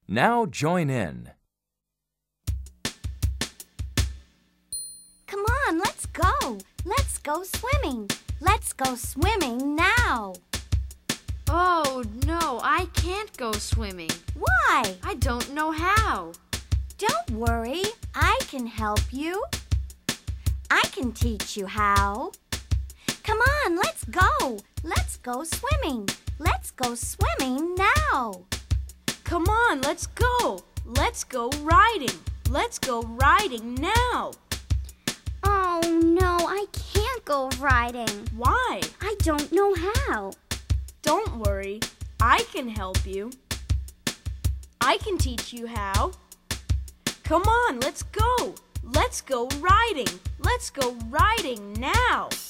Now join in. Come on, let's go. Let's go swimming. Let's go swimming now. Oh, no, I can't go swimming. Why? I don't know how. Don't worry, I can help you. I can teach you how. Come on, let's go. Let's go swimming. Let's go swimming now. Come on, let's go. Let's go riding. Let's go riding now. Oh, no, I can't go riding. Why? I don't know how. Don't worry, I can help you. I can teach you how. Come on, let's go. Let's go riding. Let's go riding now.